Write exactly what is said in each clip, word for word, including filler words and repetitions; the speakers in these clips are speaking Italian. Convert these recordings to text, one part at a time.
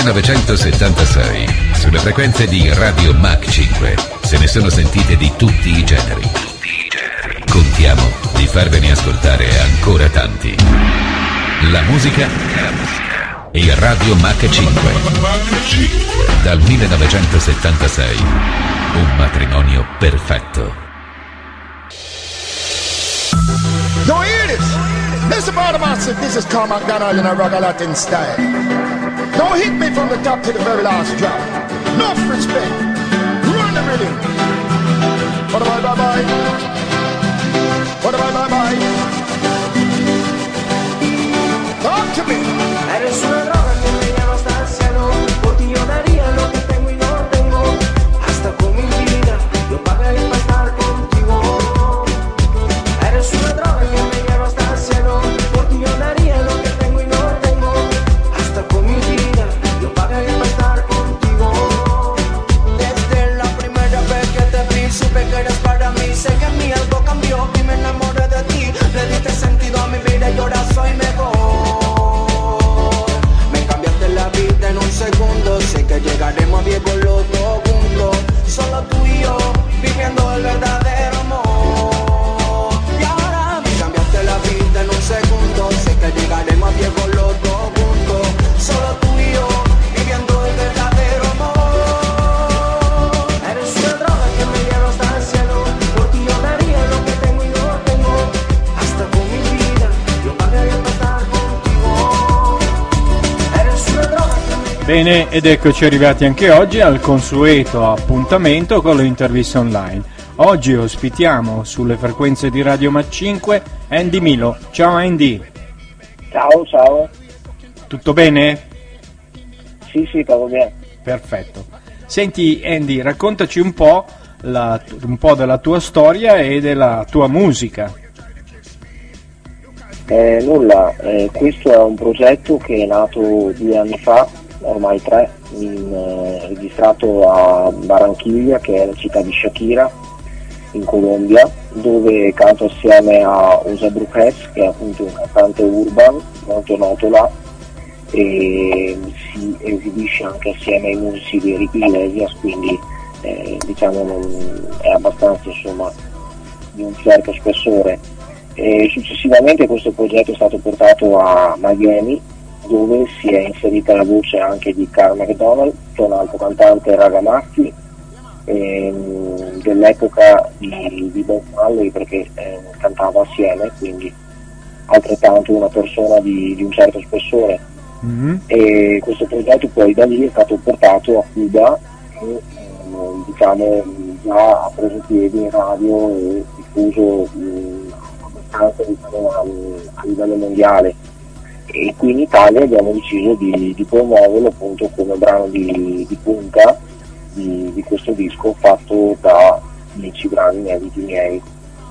millenovecentosettantasei, sulle frequenze di Radio Mach cinque, se ne sono sentite di tutti i generi. Contiamo di farvene ascoltare ancora tanti. La musica e Radio Mach cinque. Dal millenovecentosettantasei, un matrimonio perfetto. Don't hear this. Listen, Barnabas, this is Carl McDonald in a ragga Latin style. Don't hit me from the top to the very last drop. Enough respect. Run the rhythm. Bye bye bye bye. Bye bye bye bye. Talk to me. Eres una droga que me lleva hasta el cielo. Por ti yo daría lo que tengo y no tengo. Hasta con mi vida yo pagaría para estar contigo. Eres una droga que me lleva hasta el cielo. Por ti yo daría lo que tengo y no tengo. Hasta con mi vida yo pagaría para estar contigo. Desde la primera vez que te vi supe que eres para mí. Sé que en mí algo cambió y me enamoré de ti. Le diste sentido a mi vida y ahora soy mejor. En un segundo, sé que llegaremos a viejo los dos juntos, solo tú y yo, viviendo el verdadero amor. Y ahora me cambiaste la vida en un segundo, sé que llegaremos a viejo los dos juntos, solo tú y yo, viviendo el verdadero amor. Eres una droga que me lleva hasta el cielo, por ti yo daría lo que tengo y no tengo, hasta con mi vida, yo pagaría para estar contigo. Eres una droga. Bene, ed eccoci arrivati anche oggi al consueto appuntamento con le interviste online. Oggi ospitiamo sulle frequenze di Radio Mach cinque Andy Milo. Ciao Andy. Ciao, ciao. Tutto bene? Sì, sì, tutto bene. Perfetto. Senti Andy, raccontaci un po', la, un po' della tua storia e della tua musica. Eh, nulla, eh, questo è un progetto che è nato due anni fa, ormai tre, in, eh, registrato a Barranquilla, che è la città di Shakira, in Colombia, dove canto assieme a Osa Brujes, che è appunto un cantante urban molto noto là, e si esibisce anche assieme ai musici di Ricky Iglesias, quindi eh, diciamo non è abbastanza, insomma, di un certo spessore. E successivamente questo progetto è stato portato a Miami, dove si è inserita la voce anche di Carl McDonald, che è un altro cantante ragamaschi ehm, dell'epoca di, di Bob Marley, perché eh, cantava assieme, quindi altrettanto una persona di, di un certo spessore. Mm-hmm. E questo progetto poi da lì è stato portato a Cuba e eh, diciamo già ha preso piedi in radio e diffuso eh, abbastanza, diciamo, a, a livello mondiale. E qui in Italia abbiamo deciso di, di promuoverlo appunto come brano di, di punta di, di questo disco, fatto da dieci brani inediti miei.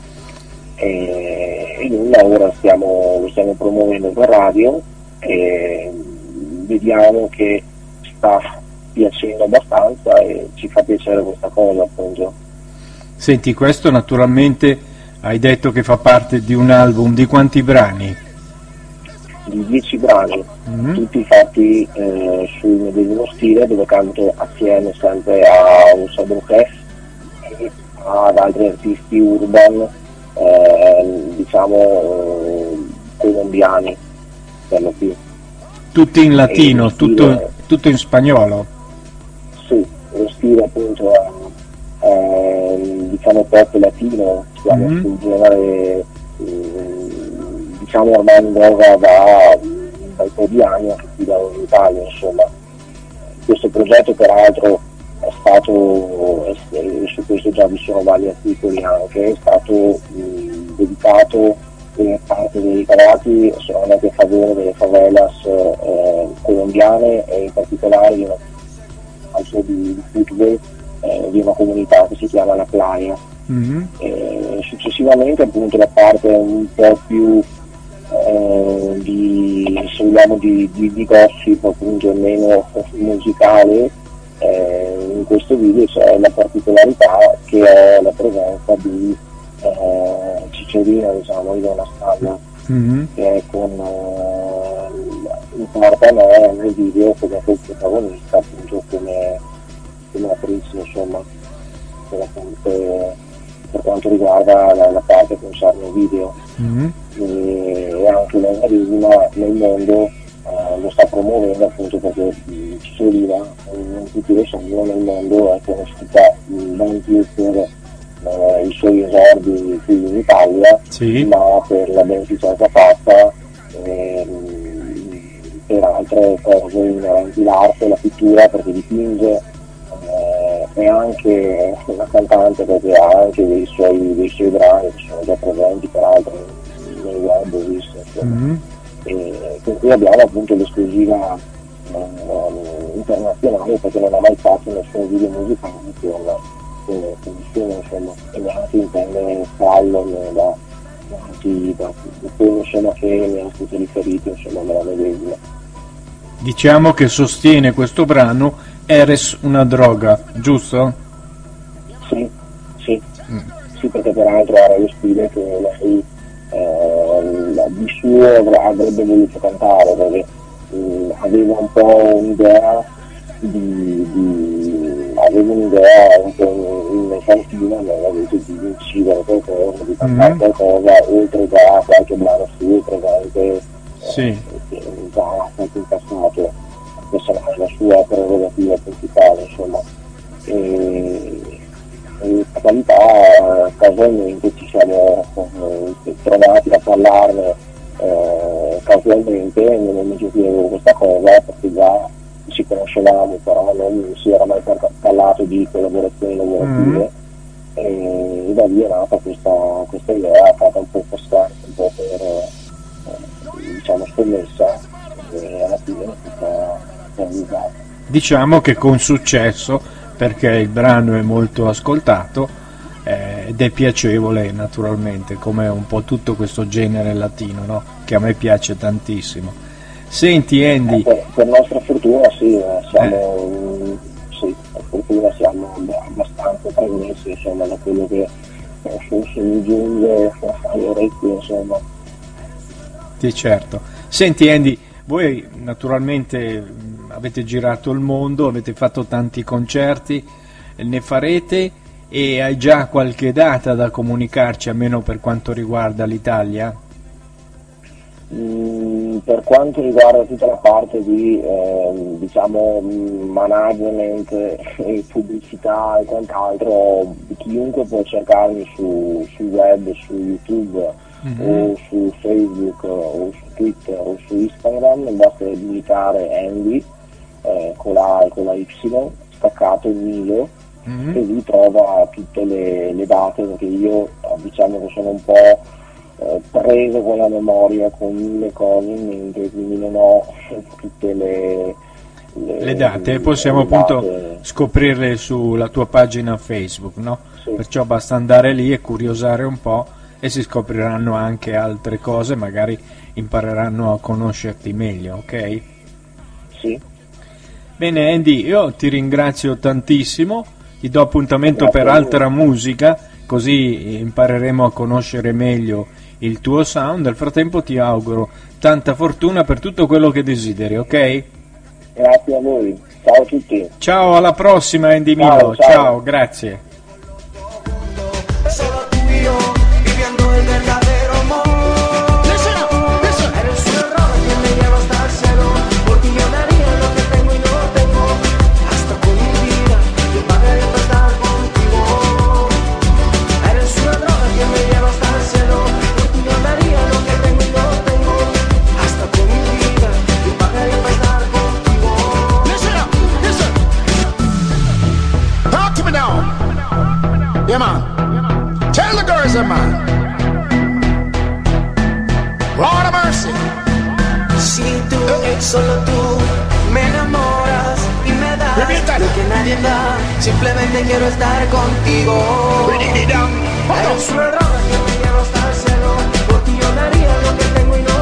E, e nulla, ora stiamo, lo stiamo promuovendo per radio e vediamo che sta piacendo abbastanza e ci fa piacere questa cosa, appunto. Senti, questo naturalmente hai detto che fa parte di un album di quanti brani? Di dieci brani, mm-hmm. tutti fatti eh, sul medesimo stile, dove canto assieme sempre a Osa Brujes e ad altri artisti urban, eh, diciamo eh, colombiani per lo più. Tutti in latino, stile, tutto, tutto in spagnolo? Sì, lo stile appunto è, è diciamo pop latino, siamo mm-hmm. sul genere eh, diciamo ormai in voga da, da un po' di anni anche qui da in Italia, insomma. Questo progetto peraltro è stato, e su questo già vi sono vari articoli anche, è stato mh, dedicato, e parte dei ricavati sono andati a favore delle favelas eh, colombiane e in particolare di una, also di, di football eh, di una comunità che si chiama La Playa. Mm-hmm. E successivamente appunto la parte un po' più Eh, di, se vogliamo di, di, di gossip, appunto meno musicale, eh, in questo video c'è la particolarità che è la presenza di eh, Cicciolina, diciamo, di una stalla, mm-hmm. che è con eh, porta a me nel video come protagonista, appunto come, come attrice, insomma, per, appunto, per quanto riguarda la, la parte che concerne il video. Mm-hmm. E, e anche lei medesima nel mondo eh, lo sta promuovendo, appunto perché Ciolina non tutti lo sanno, nel mondo è conosciuta non più per eh, i suoi esordi qui in Italia, sì, ma per la beneficenza fatta eh, per altre cose inerenti l'arte, la pittura, perché dipinge, eh, è anche una cantante perché ha anche dei suoi, dei suoi brani che sono già presenti peraltro nel web, ho visto, mm-hmm. E con cui abbiamo appunto l'esclusiva eh, internazionale, perché non ha mai fatto nessun video musicale con, con, con nessuno, insomma, e neanche intende farlo da, da, da, da quello, insomma, che mi ha tutti riferito, insomma, nella medesima. Diciamo che sostiene questo brano Eres una droga, giusto? Sì, sì, mm. sì, perché peraltro era lo stile che lei eh, di suo avrebbe voluto cantare, perché eh, aveva un po' un'idea di, di aveva un'idea un po' infantina, aveva detto di incidere qualcosa, di cantare mm. qualcosa, oltre da qualche brano suo presente, sì, eh, già stato in passato. Questa è la sua prerogativa principale, insomma, e, e per qualità casualmente ci siamo eh, trovati a parlarne eh, casualmente nel momento in cui avevo questa cosa, perché già ci conoscevamo, però non si era mai parlato di collaborazioni lavorative, mm. e, e da lì è nata questa, questa idea, è stata un po' costante, un po' per eh, diciamo scommessa, e alla fine è stata. Diciamo che con successo, perché il brano è molto ascoltato eh, ed è piacevole naturalmente, come un po' tutto questo genere latino, no? Che a me piace tantissimo. Senti Andy, eh, per, per nostra fortuna sì, siamo eh. sì, per fortuna siamo abbastanza trasmessi, insomma, da quello che forse mi giunge alle orecchie, insomma. Sì, certo. Senti Andy, voi naturalmente avete girato il mondo, avete fatto tanti concerti, ne farete, e hai già qualche data da comunicarci, almeno per quanto riguarda l'Italia? Mm, per quanto riguarda tutta la parte di eh, diciamo management e pubblicità e quant'altro, chiunque può cercarmi su, su web, su YouTube, mm-hmm. o su Facebook o su Twitter o su Instagram, basta digitare Andy eh, con la e con la Y staccato in Milo, mm-hmm. e lì trova tutte le, le date, perché io diciamo che sono un po' eh, preso con la memoria, con mille cose in mente, quindi non ho tutte le le, le date, le, possiamo le appunto date. Scoprirle sulla tua pagina Facebook, no? Sì. Perciò basta andare lì e curiosare un po' e si scopriranno anche altre cose, magari impareranno a conoscerti meglio, ok? Sì. Bene Andy, io ti ringrazio tantissimo, ti do appuntamento Grazie per altra musica, così impareremo a conoscere meglio il tuo sound. Nel frattempo ti auguro tanta fortuna per tutto quello che desideri, ok? Grazie a voi, ciao a tutti. Ciao, alla prossima Andy ciao, Milo, ciao. ciao, grazie. Yeah, man. Tell the girls, yeah, man. Lord of mercy. Si tú, uh. solo tú, me enamoras y me das Repítalo. lo que nadie da. Simplemente quiero estar contigo. Eres una droga que me lleva hasta el cielo. Por ti yo daría lo que tengo y no